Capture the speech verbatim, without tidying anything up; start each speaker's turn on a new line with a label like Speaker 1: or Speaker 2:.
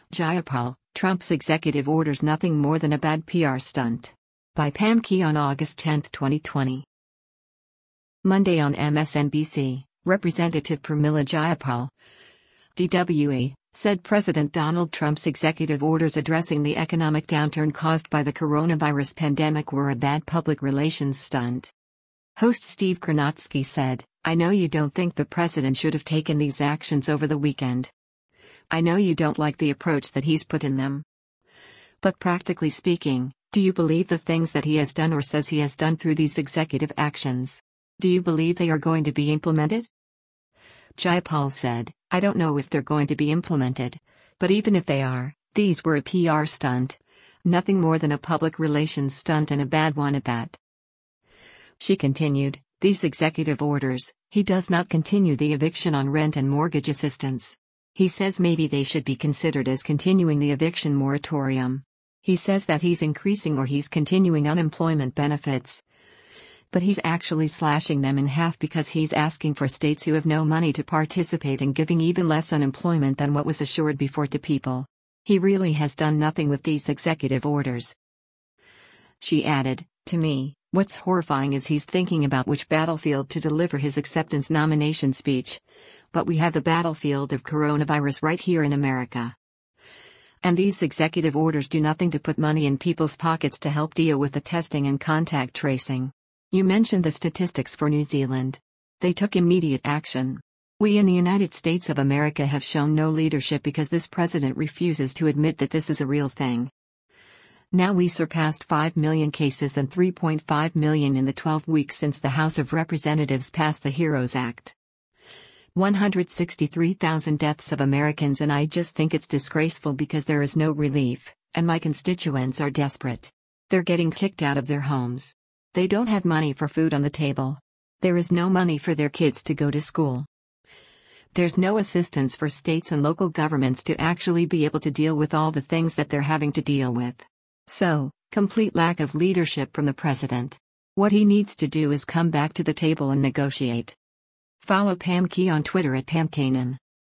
Speaker 1: Jayapal, Trump's executive orders nothing more than a bad P R stunt. By Pam Key on August tenth, twenty twenty. Monday on M S N B C, Representative Pramila Jayapal, D W E, said President Donald Trump's executive orders addressing the economic downturn caused by the coronavirus pandemic were a bad public relations stunt. Host Steve Kornacki said, "I know you don't think the president should have taken these actions over the weekend. I know you don't like the approach that he's put in them. But practically speaking, do you believe the things that he has done or says he has done through these executive actions? Do you believe they are going to be implemented?" Jayapal said, "I don't know if they're going to be implemented, but even if they are, these were a P R stunt. Nothing more than a public relations stunt, and a bad one at that." She continued, "These executive orders, he does not continue the eviction on rent and mortgage assistance. He says maybe they should be considered as continuing the eviction moratorium. He says that he's increasing or he's continuing unemployment benefits. But he's actually slashing them in half because he's asking for states who have no money to participate in giving even less unemployment than what was assured before to people. He really has done nothing with these executive orders." She added, "To me, what's horrifying is he's thinking about which battlefield to deliver his acceptance nomination speech. But we have the battlefield of coronavirus right here in America. And these executive orders do nothing to put money in people's pockets to help deal with the testing and contact tracing. You mentioned the statistics for New Zealand. They took immediate action. We in the United States of America have shown no leadership because this president refuses to admit that this is a real thing. Now we surpassed five million cases and three point five million in the twelve weeks since the House of Representatives passed the HEROES Act. one hundred sixty-three thousand deaths of Americans, and I just think it's disgraceful because there is no relief, and my constituents are desperate. They're getting kicked out of their homes. They don't have money for food on the table. There is no money for their kids to go to school. There's no assistance for states and local governments to actually be able to deal with all the things that they're having to deal with. So, complete lack of leadership from the president. What he needs to do is come back to the table and negotiate." Follow Pam Key on Twitter at Pam Kanan.